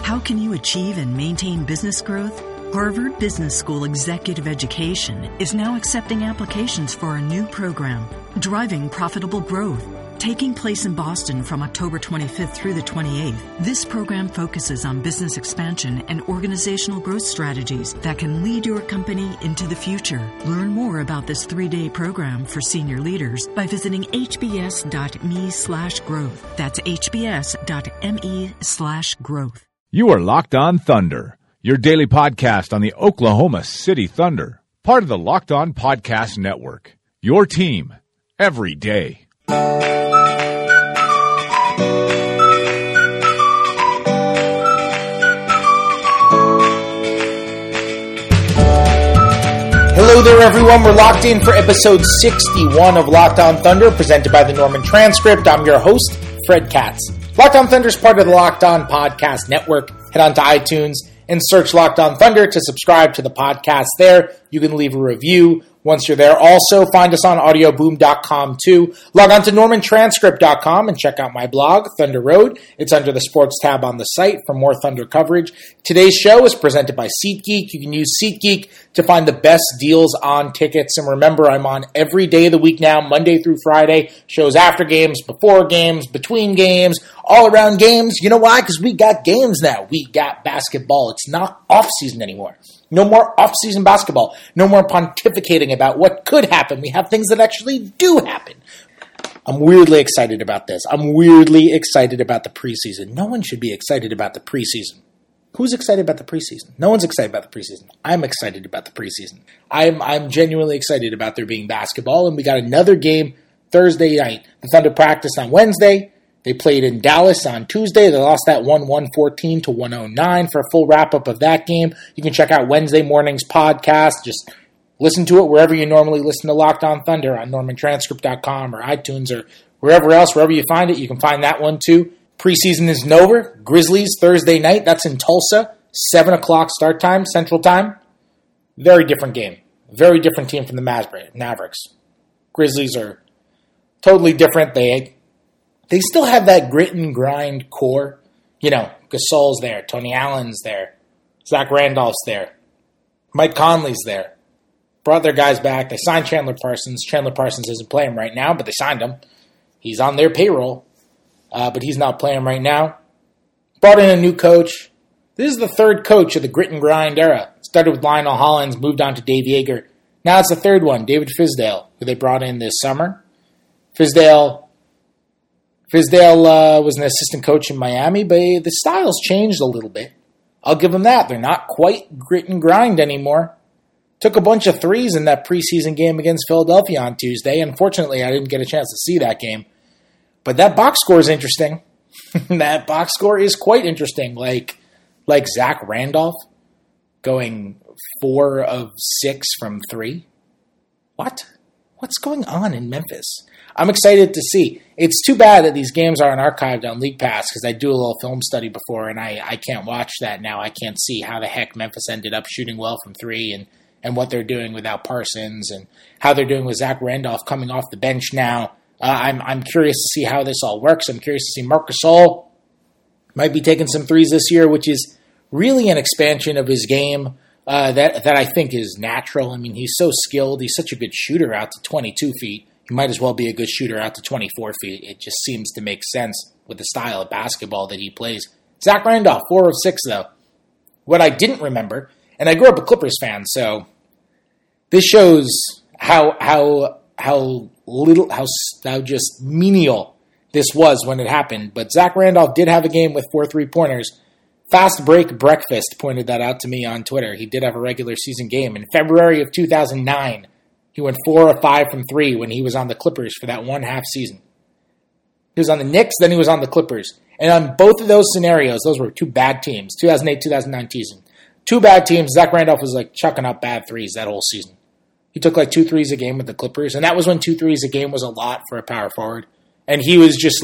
How can you achieve and maintain business growth? Harvard Business School Executive Education is now accepting applications for a new program, Driving Profitable Growth, taking place in Boston from October 25th through the 28th. This program focuses on business expansion and organizational growth strategies that can lead your company into the future. Learn more about this 3-day program for senior leaders by visiting hbs.me/growth. That's hbs.me/growth. You are Locked On Thunder, your daily podcast on the Oklahoma City Thunder, part of the Locked On Podcast Network, your team every day. Hello there, everyone. We're locked in for episode 61 of Locked On Thunder, presented by the Norman Transcript. I'm your host, Fred Katz. Locked On Thunder is part of the Locked On Podcast Network. Head on to iTunes and search Locked On Thunder to subscribe to the podcast there. You can leave a review once you're there. Also, find us on audioboom.com too. Log on to normantranscript.com and check out my blog, Thunder Road. It's under the sports tab on the site for more Thunder coverage. Today's show is presented by SeatGeek. You can use SeatGeek to find the best deals on tickets. And remember, I'm on every day of the week now, Monday through Friday. Shows after games, before games, between games, all around games. You know why? Because we got games now. We got basketball. It's not off-season anymore. No more off-season basketball. No more pontificating about what could happen. We have things that actually do happen. I'm weirdly excited about this. I'm weirdly excited about the preseason. No one should be excited about the preseason. Who's excited about the preseason? No one's excited about the preseason. I'm excited about the preseason. I'm genuinely excited about there being basketball, and we got another game Thursday night. The Thunder practiced on Wednesday. They played in Dallas on Tuesday. They lost that 114 to 109. For a full wrap-up of that game, you can check out Wednesday morning's podcast. Just listen to it wherever you normally listen to Locked On Thunder, on normantranscript.com or iTunes or wherever else. Wherever you find it, you can find that one too. Preseason isn't over. Grizzlies Thursday night. That's in Tulsa. 7 o'clock start time, Central Time. Very different game. Very different team from the Mavericks. Grizzlies are totally different. They still have that grit and grind core. You know, Gasol's there, Tony Allen's there, Zach Randolph's there, Mike Conley's there. Brought their guys back. They signed Chandler Parsons. Chandler Parsons isn't playing right now, but they signed him. He's on their payroll, but he's not playing right now. Brought in a new coach. This is the third coach of the grit and grind era. Started with Lionel Hollins, moved on to Dave Yeager. Now it's the third one, David Fizdale, who they brought in this summer. Fizdale was an assistant coach in Miami, but the style's changed a little bit. I'll give them that. They're not quite grit and grind anymore. Took a bunch of threes in that preseason game against Philadelphia on Tuesday. Unfortunately, I didn't get a chance to see that game. But that box score is interesting. That box score is quite interesting. Like Zach Randolph going 4 of 6 from 3. What? What's going on in Memphis? I'm excited to see. It's too bad that these games aren't archived on League Pass because I do a little film study before, and I can't watch that now. I can't see how the heck Memphis ended up shooting well from 3 and what they're doing without Parsons and how they're doing with Zach Randolph coming off the bench now. I'm curious to see how this all works. I'm curious to see Marc Gasol might be taking some threes this year, which is really an expansion of his game that I think is natural. I mean, he's so skilled. He's such a good shooter out to 22 feet. He might as well be a good shooter out to 24 feet. It just seems to make sense with the style of basketball that he plays. Zach Randolph, 4 of 6, though. What I didn't remember, and I grew up a Clippers fan, so this shows how just menial this was when it happened. But Zach Randolph did have a game with 4 3-pointers. Fast Break Breakfast pointed that out to me on Twitter. He did have a regular season game. In February of 2009, he went 4 of 5 from 3 when he was on the Clippers for that 1/2 season. He was on the Knicks, then he was on the Clippers. And on both of those scenarios, those were 2 bad teams, 2008-2009 season. 2 bad teams. Zach Randolph was like chucking up bad threes that whole season. He took like 2 threes a game with the Clippers, and that was when 2 threes a game was a lot for a power forward. And he was just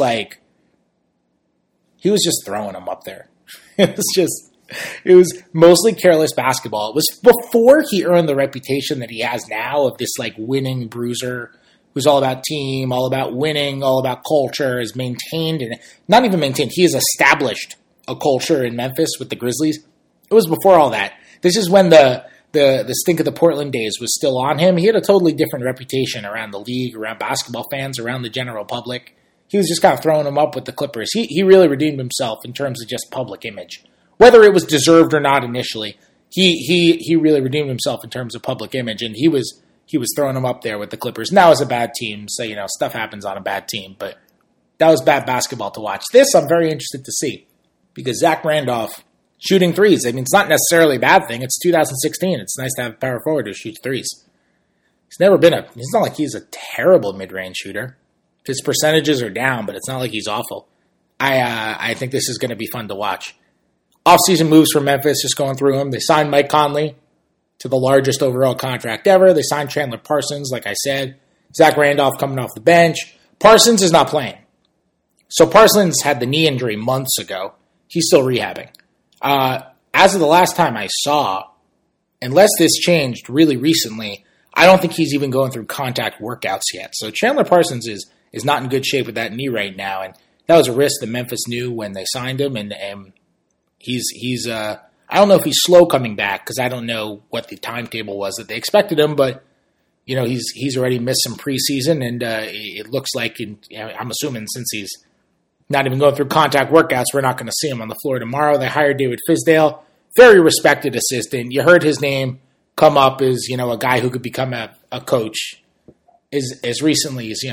throwing them up there. It was mostly careless basketball. It was before he earned the reputation that he has now of this like winning bruiser who's all about team, all about winning, all about culture, is maintained and not even maintained. He has established a culture in Memphis with the Grizzlies. It was before all that. This is when the stink of the Portland days was still on him. He had a totally different reputation around the league, around basketball fans, around the general public. He was just kind of throwing them up with the Clippers. He really redeemed himself in terms of just public image. Whether it was deserved or not initially, he really redeemed himself in terms of public image, and he was throwing them up there with the Clippers. Now it's a bad team, so stuff happens on a bad team, but that was bad basketball to watch. This I'm very interested to see because Zach Randolph shooting threes. I mean, it's not necessarily a bad thing. It's 2016. It's nice to have a power forward who shoots threes. He's not like he's a terrible mid-range shooter. His percentages are down, but it's not like he's awful. I think this is going to be fun to watch. Off-season moves for Memphis, just going through them. They signed Mike Conley to the largest overall contract ever. They signed Chandler Parsons, like I said. Zach Randolph coming off the bench. Parsons is not playing. So Parsons had the knee injury months ago. He's still rehabbing. As of the last time I saw, unless this changed really recently, I don't think he's even going through contact workouts yet. So Chandler Parsons is not in good shape with that knee right now, and that was a risk that Memphis knew when they signed him. And he's I don't know if he's slow coming back because I don't know what the timetable was that they expected him, but he's already missed some preseason, and it looks like, I'm assuming since he's not even going through contact workouts, we're not going to see him on the floor tomorrow. They hired David Fizdale, very respected assistant. You heard his name come up as, a guy who could become a coach as recently as,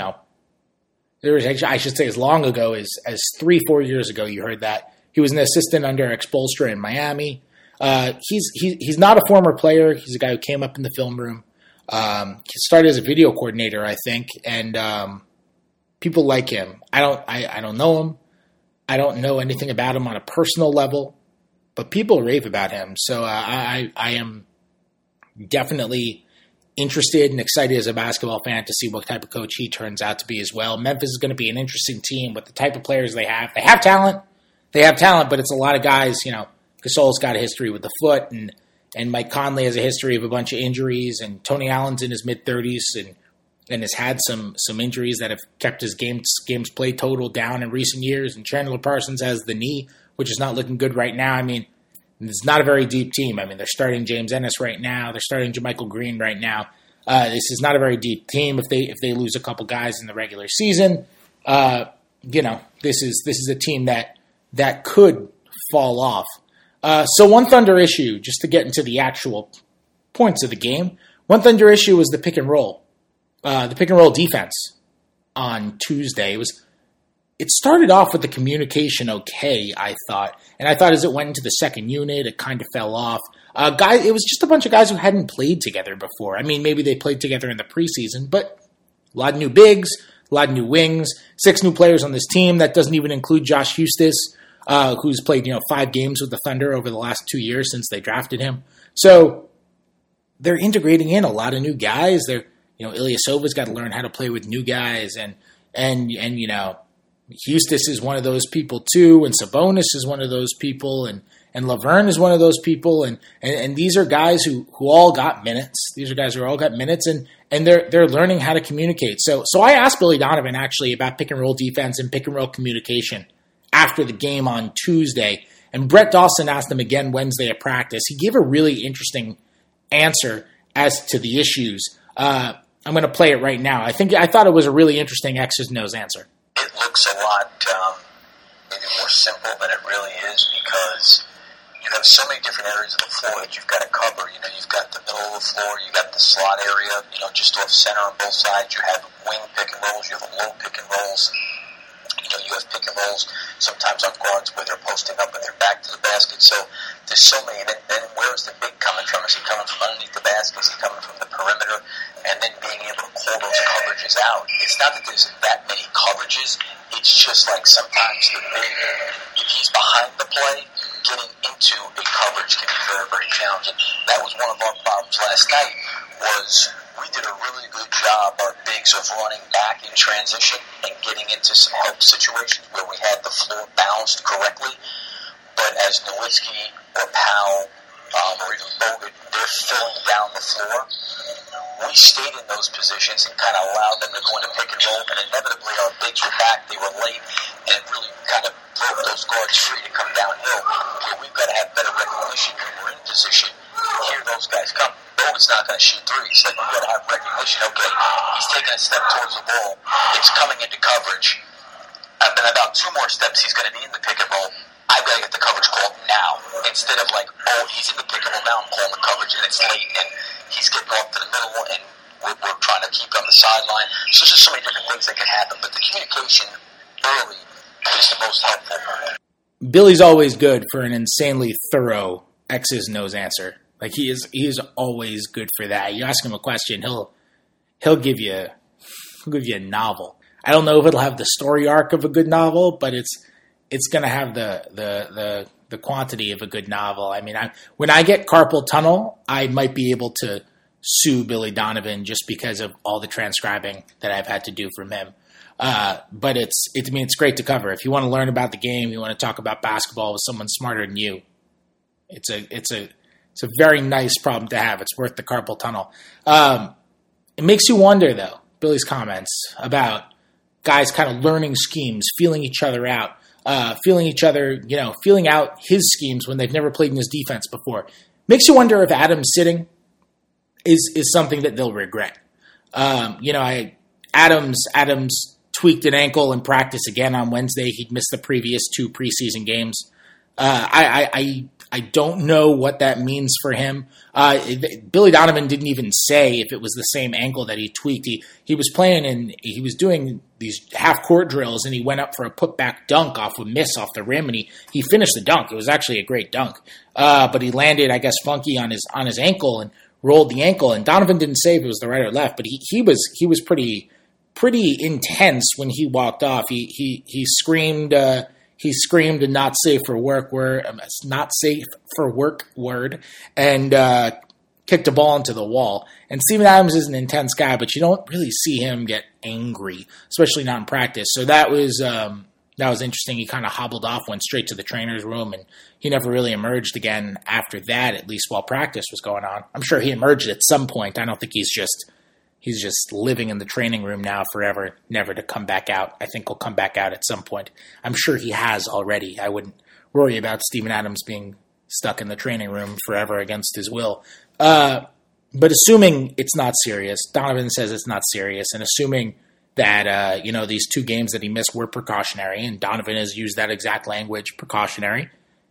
I should say as long ago as 3-4 years ago, you heard that. He was an assistant under Eric Spoelstra in Miami. He's not a former player. He's a guy who came up in the film room. He started as a video coordinator, I think, and people like him. I don't know him. I don't know anything about him on a personal level, but people rave about him. So I am definitely interested and excited as a basketball fan to see what type of coach he turns out to be as well. Memphis is going to be an interesting team with the type of players they have. They have talent, but it's a lot of guys. Gasol's got a history with the foot, and Mike Conley has a history of a bunch of injuries, and Tony Allen's in his mid-30s and has had some injuries that have kept his games played total down in recent years. And Chandler Parsons has the knee, which is not looking good right now. I mean, it's not a very deep team. I mean, they're starting James Ennis right now. They're starting JaMychal Green right now. This is not a very deep team. If they lose a couple guys in the regular season, this is a team that could fall off. So one Thunder issue, just to get into the actual points of the game, one Thunder issue was the pick and roll. The pick and roll defense on Tuesday. It started off with the communication okay, I thought. And I thought as it went into the second unit, it kind of fell off. It was just a bunch of guys who hadn't played together before. I mean, maybe they played together in the preseason, but a lot of new bigs, a lot of new wings, 6 new players on this team. That doesn't even include Josh Huestis, who's played 5 games with the Thunder over the last 2 years since they drafted him. So they're integrating in a lot of new guys. Ilyasova's got to learn how to play with new guys, and Huestis is one of those people too, and Sabonis is one of those people, and Laverne is one of those people, and these are guys who all got minutes. These are guys who all got minutes, and they're learning how to communicate. So I asked Billy Donovan actually about pick and roll defense and pick and roll communication after the game on Tuesday, and Brett Dawson asked him again Wednesday at practice. He gave a really interesting answer as to the issues. I'm going to play it right now. I thought it was a really interesting X's and O's answer. It looks a lot maybe more simple than it really is because you have so many different areas of the floor that you've got to cover. You've got the middle of the floor, you got the slot area, just off center on both sides. You have wing pick and rolls, you have low pick and rolls. You have pick and rolls sometimes on guards where they're posting up and they're back to the basket. So there's so many. Then where's the big coming from? Is he coming from underneath the basket? Is he coming from the perimeter? And then being able to call those coverages out. It's not that there's that many coverages. It's just like sometimes if he's behind the play, getting into a coverage can be very, very challenging. That was one of our problems last night. We did a really good job, our bigs, of running back in transition and getting into some help situations where we had the floor balanced correctly. But as Nowitzki or Powell or even Bogut, they're filling down the floor. We stayed in those positions and kind of allowed them to go into pick and roll, and inevitably our bigs were back. They were late, and it really kind of those guards free to come downhill. We've got to have better recognition when we're in position. Hear those guys come. Bowen's not going to shoot threes. Like, we've got to have recognition. Okay, he's taking a step towards the ball. It's coming into coverage. And then about 2 more steps, he's going to be in the pick and roll. I've got to get the coverage called now. Instead of like, oh, he's in the pick and roll now, I'm calling the coverage, and it's late, and he's getting off to the middle, and we're trying to keep it on the sideline. So there's just so many different things that can happen. But the communication early is the most helpful. Billy's always good for an insanely thorough X's and O's answer. Like, he is always good for that. You ask him a question, he'll give you a novel. I don't know if it'll have the story arc of a good novel, but it's going to have the quantity of a good novel. I mean, when I get carpal tunnel, I might be able to sue Billy Donovan just because of all the transcribing that I've had to do from him. But it's great to cover. If you want to learn about the game, you want to talk about basketball with someone smarter than you, it's a very nice problem to have. It's worth the carpal tunnel. It makes you wonder, though, Billy's comments about guys kind of learning schemes, feeling each other out, feeling out his schemes when they've never played in his defense before. Makes you wonder if Adams sitting is something that they'll regret. Adams tweaked an ankle in practice again on Wednesday. He'd missed the previous 2 preseason games. I don't know what that means for him. Billy Donovan didn't even say if it was the same ankle that he tweaked. He was playing and he was doing these half-court drills, and he went up for a put-back dunk off a miss off the rim, and he finished the dunk. It was actually a great dunk. But he landed, I guess, funky on his ankle and rolled the ankle. And Donovan didn't say if it was the right or left, but he was pretty intense when he walked off. He screamed a not safe for work word, and kicked the ball into the wall. And Steven Adams is an intense guy, but you don't really see him get angry, especially not in practice. So that was interesting. He kind of hobbled off, went straight to the trainer's room, and he never really emerged again after that, at least while practice was going on. I'm sure he emerged at some point. I don't think he's just living in the training room now forever, never to come back out. I think he'll come back out at some point. I'm sure he has already. I wouldn't worry about Steven Adams being stuck in the training room forever against his will. But assuming it's not serious, Donovan says it's not serious, and assuming that these 2 games that he missed were precautionary, and Donovan has used that exact language, precautionary.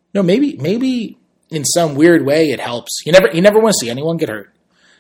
Maybe in some weird way it helps. You never want to see anyone get hurt.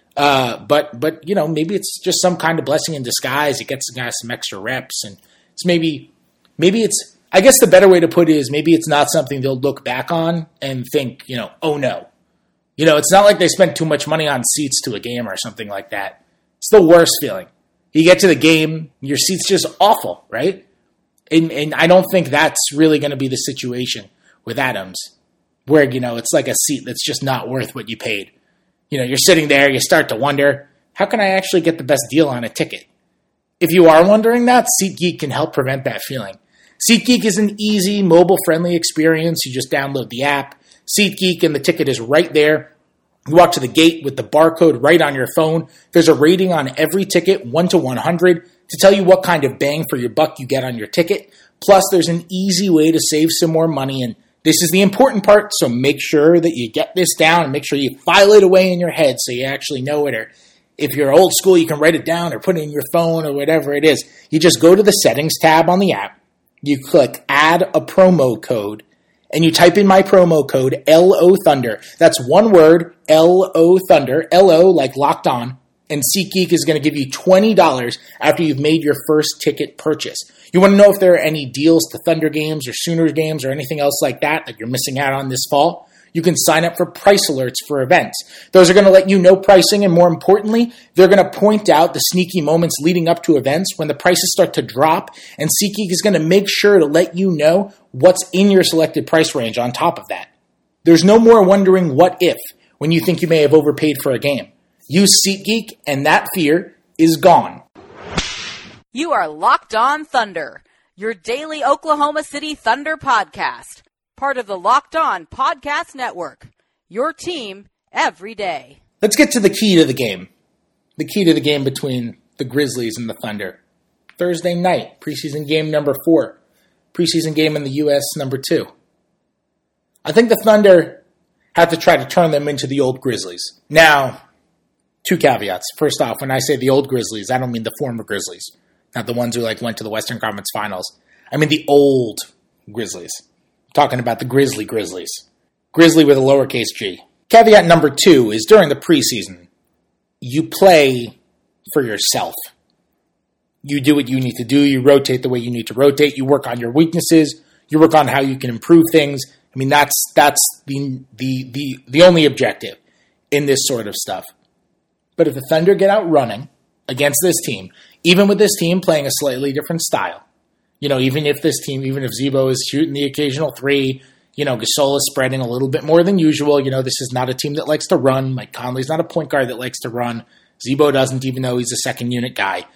But maybe it's just some kind of blessing in disguise. It gets the guy some extra reps, and it's maybe it's. I guess the better way to put it is maybe it's not something they'll look back on and think, oh no, it's not like they spent too much money on seats to a game or something like that. It's the worst feeling. You get to the game, your seat's just awful, right? And I don't think that's really going to be the situation with Adams, where it's like a seat that's just not worth what you paid. You're sitting there, you start to wonder, how can I actually get the best deal on a ticket? If you are wondering that, SeatGeek can help prevent that feeling. SeatGeek is an easy, mobile-friendly experience. You just download the app. SeatGeek, and the ticket is right there. You walk to the gate with the barcode right on your phone. There's a rating on every ticket, 1 to 100, to tell you what kind of bang for your buck you get on your ticket. Plus, there's an easy way to save some more money, and this is the important part, so make sure that you get this down and make sure you file it away in your head so you actually know it. Or if you're old school, you can write it down or put it in your phone or whatever it is. You just go to the settings tab on the app. You click add a promo code, and you type in my promo code, LO Thunder. That's one word, LO Thunder, LO like locked on, and SeatGeek is going to give you $20 after you've made your first ticket purchase. You want to know if there are any deals to Thunder games or Sooners games or anything else like that you're missing out on this fall? You can sign up for price alerts for events. Those are going to let you know pricing, and more importantly, they're going to point out the sneaky moments leading up to events when the prices start to drop, and SeatGeek is going to make sure to let you know what's in your selected price range on top of that. There's no more wondering what if when you think you may have overpaid for a game. Use SeatGeek, and that fear is gone. You are Locked On Thunder, your daily Oklahoma City Thunder podcast. Part of the Locked On Podcast Network, your team every day. Let's get to the key to the game. The key to the game between the Grizzlies and the Thunder. Thursday night, preseason game number 4. preseason game in the U.S. number 2. I think the Thunder have to try to turn them into the old Grizzlies. Now, 2 caveats. First off, when I say the old Grizzlies, I don't mean the former Grizzlies. Not the ones who went to the Western Conference Finals. I mean the old Grizzlies. I'm talking about the Grizzlies. Grizzly with a lowercase g. Caveat number 2 is during the preseason, you play for yourself. You do what you need to do. You rotate the way you need to rotate. You work on your weaknesses. You work on how you can improve things. I mean, that's the only objective in this sort of stuff. But if the Thunder get out running against this team, even with this team playing a slightly different style, even if Zebo is shooting the occasional 3, Gasol is spreading a little bit more than usual. This is not a team that likes to run. Mike Conley's not a point guard that likes to run. Zebo doesn't, even though he's a second unit guy.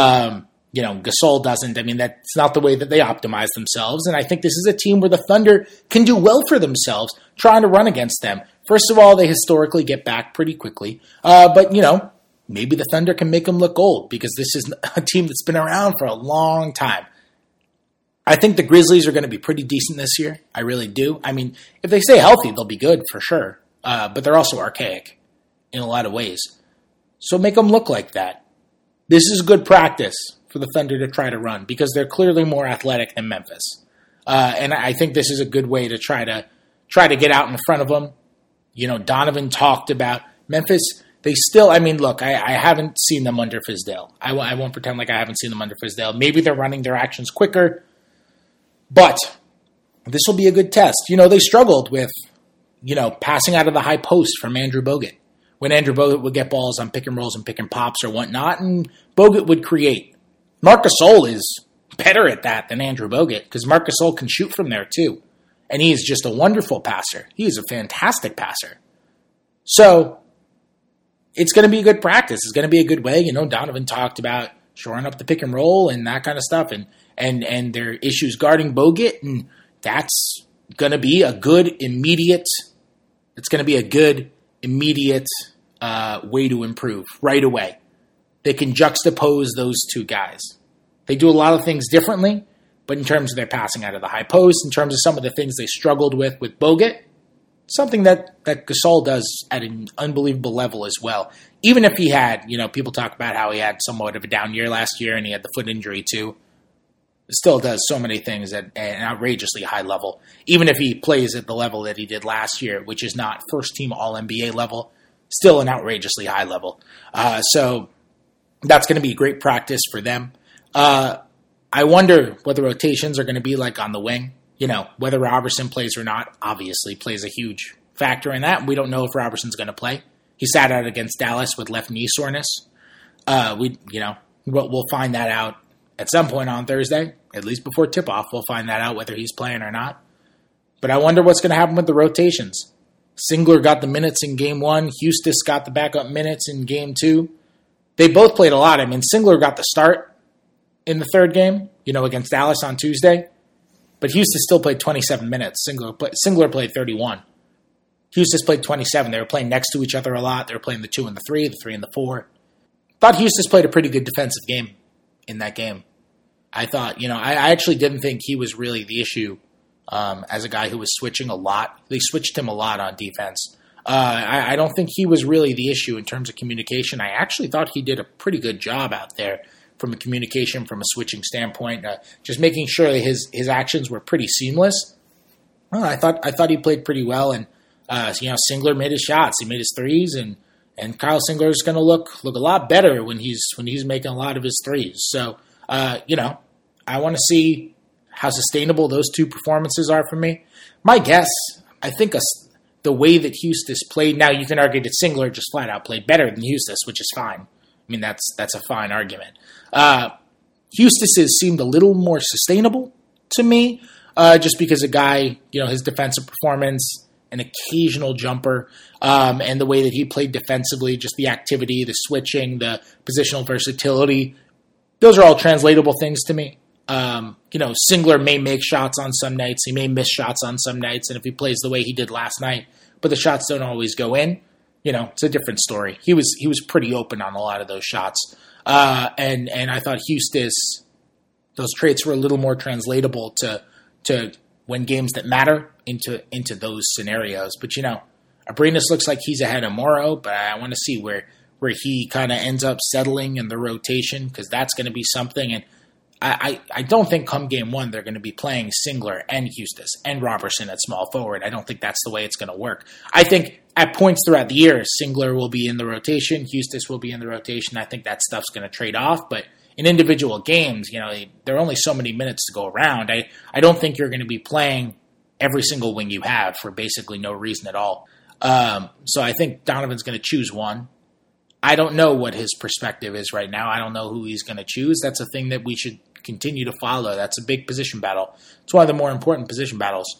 Gasol doesn't. I mean, that's not the way that they optimize themselves. And I think this is a team where the Thunder can do well for themselves trying to run against them. First of all, they historically get back pretty quickly. But maybe the Thunder can make them look old because this is a team that's been around for a long time. I think the Grizzlies are going to be pretty decent this year. I really do. I mean, if they stay healthy, they'll be good for sure. But they're also archaic in a lot of ways. So make them look like that. This is good practice for the Thunder to try to run because they're clearly more athletic than Memphis. And I think this is a good way to try to get out in front of them. Donovan talked about Memphis. They still, look, I haven't seen them under Fizdale. I won't pretend like I haven't seen them under Fizdale. Maybe they're running their actions quicker. But this will be a good test. They struggled with, passing out of the high post from Andrew Bogut. When Andrew Bogut would get balls on pick and rolls and pick and pops or whatnot, and Bogut would create. Marc Gasol is better at that than Andrew Bogut because Marc Gasol can shoot from there too. And he is just a wonderful passer. He is a fantastic passer. So it's going to be a good practice. It's going to be a good way. Donovan talked about shoring up the pick and roll and that kind of stuff and their issues guarding Bogut. And that's going to be a good immediate way to improve right away. They can juxtapose those two guys. They do a lot of things differently, but in terms of their passing out of the high post, in terms of some of the things they struggled with Bogut, something that Gasol does at an unbelievable level as well. Even if he had, people talk about how he had somewhat of a down year last year and he had the foot injury too. It still does so many things at an outrageously high level. Even if he plays at the level that he did last year, which is not first-team All-NBA level, still an outrageously high level. So that's going to be great practice for them. I wonder what the rotations are going to be like on the wing. Whether Robertson plays or not, obviously plays a huge factor in that. We don't know if Robertson's going to play. He sat out against Dallas with left knee soreness. We'll find that out at some point on Thursday, at least before tip-off. We'll find that out whether he's playing or not. But I wonder what's going to happen with the rotations. Singler got the minutes in Game 1. Hustis got the backup minutes in Game 2. They both played a lot. Singler got the start in the third game, against Dallas on Tuesday. But Hustis still played 27 minutes. Singler played 31. Hustis played 27. They were playing next to each other a lot. They were playing the 2 and the 3, the 3 and the 4. Thought Hustis played a pretty good defensive game in that game. I thought, I actually didn't think he was really the issue as a guy who was switching a lot. They switched him a lot on defense. I don't think he was really the issue in terms of communication. I actually thought he did a pretty good job out there from a communication, from a switching standpoint, just making sure that his actions were pretty seamless. Well, I thought he played pretty well, and Singler made his shots, he made his threes, and Kyle Singler is going to look a lot better when he's making a lot of his threes. So I want to see how sustainable those two performances are for me. My guess, I think the way that Hustis played. Now you can argue that Singler just flat out played better than Hustis, which is fine. That's a fine argument. Hustis seemed a little more sustainable to me, just because a guy, his defensive performance, an occasional jumper, and the way that he played defensively, just the activity, the switching, the positional versatility, those are all translatable things to me. Singler may make shots on some nights, he may miss shots on some nights, and if he plays the way he did last night, but the shots don't always go in, it's a different story. He was pretty open on a lot of those shots. And I thought Hustis, those traits were a little more translatable to to win games that matter into those scenarios. But, Abrines looks like he's ahead of Morrow, but I want to see where he kind of ends up settling in the rotation, because that's going to be something. And I don't think come game one they're going to be playing Singler and Eustace and Robertson at small forward. I don't think that's the way it's going to work. I think at points throughout the year, Singler will be in the rotation, Eustace will be in the rotation. I think that stuff's going to trade off, but in individual games, there are only so many minutes to go around. I don't think you're going to be playing every single wing you have for basically no reason at all. So I think Donovan's going to choose one. I don't know what his perspective is right now. I don't know who he's going to choose. That's a thing that we should continue to follow. That's a big position battle. It's one of the more important position battles.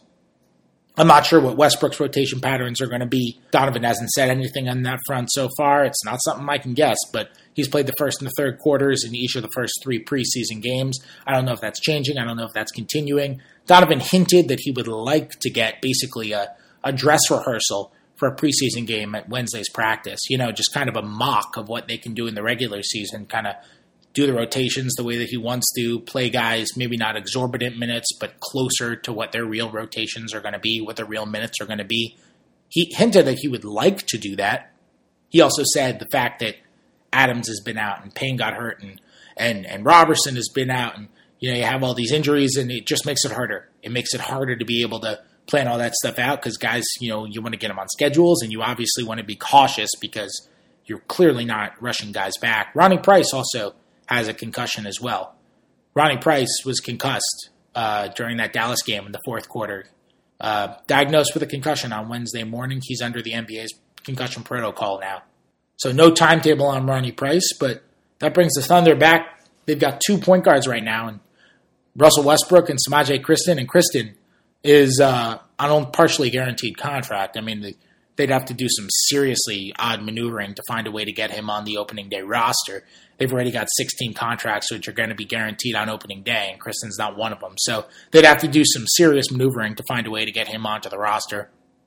I'm not sure what Westbrook's rotation patterns are going to be. Donovan hasn't said anything on that front so far. It's not something I can guess, but he's played the first and the third quarters in each of the first 3 preseason games. I don't know if that's changing. I don't know if that's continuing. Donovan hinted that he would like to get basically a dress rehearsal for a preseason game at Wednesday's practice. Just kind of a mock of what they can do in the regular season, kind of do the rotations the way that he wants to, play guys maybe not exorbitant minutes, but closer to what their real rotations are going to be, what their real minutes are going to be. He hinted that he would like to do that. He also said the fact that Adams has been out and Payne got hurt and Robertson has been out, and you have all these injuries, and it just makes it harder. It makes it harder to be able to plan all that stuff out, because guys, you want to get them on schedules, and you obviously want to be cautious because you're clearly not rushing guys back. Ronnie Price also has a concussion as well. Ronnie Price was concussed during that Dallas game in the fourth quarter. Diagnosed with a concussion on Wednesday morning. He's under the NBA's concussion protocol now. So no timetable on Ronnie Price, but that brings the Thunder back. They've got 2 point guards right now, and Russell Westbrook and Samaje Cristen. And Cristen is on a partially guaranteed contract. I mean, they'd have to do some seriously odd maneuvering to find a way to get him on the opening day roster. They've already got 16 contracts which are going to be guaranteed on opening day, and Kristen's not one of them. So they'd have to do some serious maneuvering to find a way to get him onto the roster.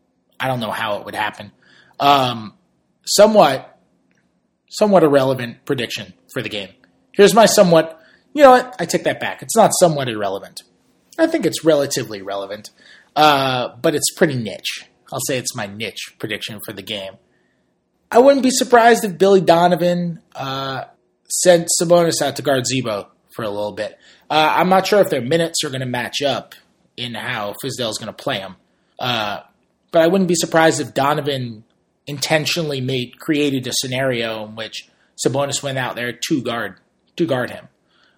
I don't know how it would happen. Somewhat irrelevant prediction for the game. Here's my somewhat, I take that back. It's not somewhat irrelevant. I think it's relatively relevant, but it's pretty niche. I'll say it's my niche prediction for the game. I wouldn't be surprised if Billy Donovan sent Sabonis out to guard Zebo for a little bit. I'm not sure if their minutes are going to match up in how Fizdale's going to play them. But I wouldn't be surprised if Donovan intentionally created a scenario in which Sabonis went out there to guard him.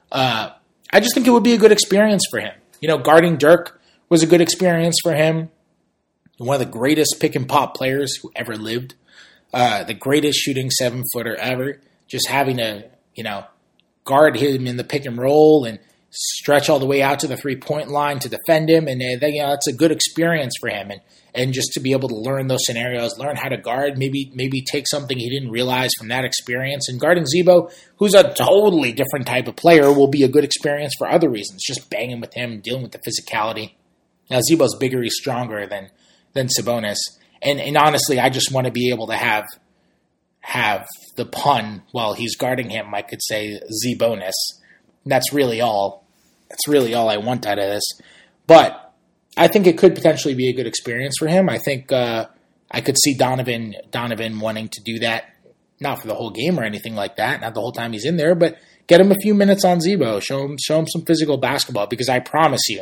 I just think it would be a good experience for him. Guarding Dirk was a good experience for him. One of the greatest pick and pop players who ever lived. The greatest shooting 7-footer ever. Just having to, guard him in the pick and roll and stretch all the way out to the 3-point line to defend him. And it's a good experience for him. And just to be able to learn those scenarios, learn how to guard, maybe take something he didn't realize from that experience. And guarding Zebo, who's a totally different type of player, will be a good experience for other reasons. Just banging with him, dealing with the physicality. Now, Zebo's bigger, he's stronger than Sabonis. And honestly, I just want to be able to have the pun while he's guarding him. I could say Z-bonus. And that's really all. That's really all I want out of this. But I think it could potentially be a good experience for him. I think I could see Donovan wanting to do that, not for the whole game or anything like that, not the whole time he's in there, but get him a few minutes on Zebo. Show him some physical basketball, because I promise you,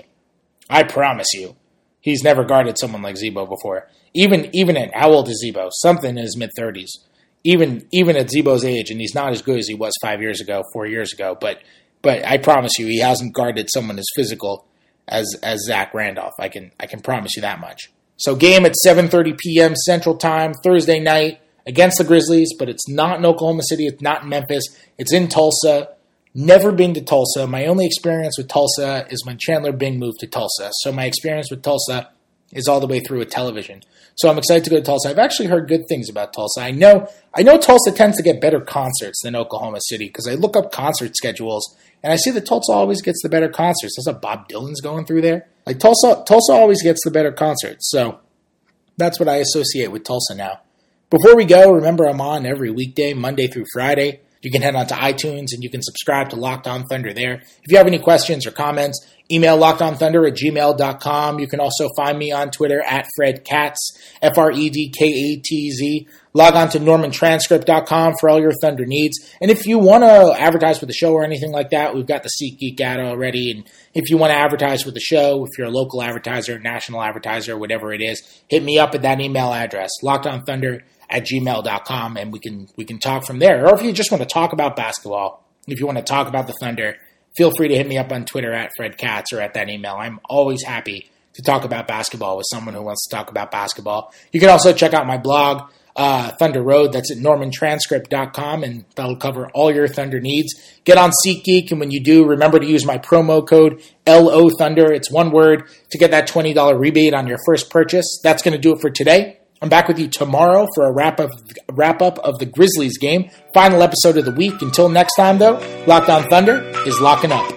he's never guarded someone like Zebo before. Even at, how old is Zebo? Something in his mid-30s. Even at Zebo's age, and he's not as good as he was 5 years ago, 4 years ago, but I promise you, he hasn't guarded someone as physical as Zach Randolph. I can promise you that much. So game at 7:30 p.m. Central Time, Thursday night, against the Grizzlies, but it's not in Oklahoma City, it's not in Memphis, it's in Tulsa. Never been to Tulsa. My only experience with Tulsa is when Chandler Bing moved to Tulsa. So my experience with Tulsa is all the way through with television. So I'm excited to go to Tulsa. I've actually heard good things about Tulsa. I know Tulsa tends to get better concerts than Oklahoma City, because I look up concert schedules and I see that Tulsa always gets the better concerts. There's a Bob Dylan's going through there. Like Tulsa always gets the better concerts. So that's what I associate with Tulsa now. Before we go, remember I'm on every weekday, Monday through Friday, You can head on to iTunes and you can subscribe to Locked On Thunder there. If you have any questions or comments, email lockedonthunder@gmail.com. You can also find me on Twitter at Fred Katz, FredKatz. Log on to normantranscript.com for all your Thunder needs. And if you want to advertise with the show or anything like that, we've got the SeatGeek ad already. And if you want to advertise with the show, if you're a local advertiser, national advertiser, whatever it is, hit me up at that email address, lockedonthunder@gmail.com, and we can talk from there. Or if you just want to talk about basketball, if you want to talk about the Thunder, feel free to hit me up on Twitter at Fred Katz or at that email. I'm always happy to talk about basketball with someone who wants to talk about basketball. You can also check out my blog, Thunder Road. That's at normantranscript.com, and that'll cover all your Thunder needs. Get on SeatGeek, and when you do, remember to use my promo code LOThunder. It's one word to get that $20 rebate on your first purchase. That's going to do it for today. I'm back with you tomorrow for a wrap-up of the Grizzlies game. Final episode of the week. Until next time, though, Locked On Thunder is locking up.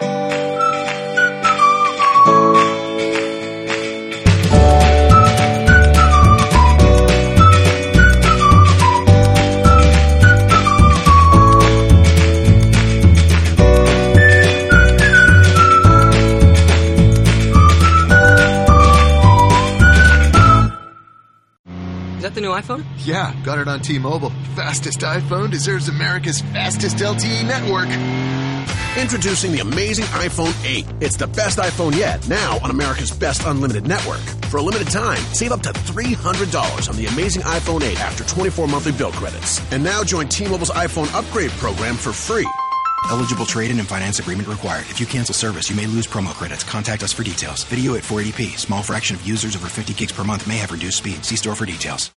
The new iPhone? Yeah, got it on T-Mobile. Fastest iPhone deserves America's fastest LTE network. Introducing the amazing iPhone 8. It's the best iPhone yet, now on America's best unlimited network. For a limited time, save up to $300 on the amazing iPhone 8 after 24 monthly bill credits. And now join T-Mobile's iPhone upgrade program for free. Eligible trade-in and finance agreement required. If you cancel service, you may lose promo credits. Contact us for details. Video at 480p. Small fraction of users over 50 gigs per month may have reduced speed. See store for details.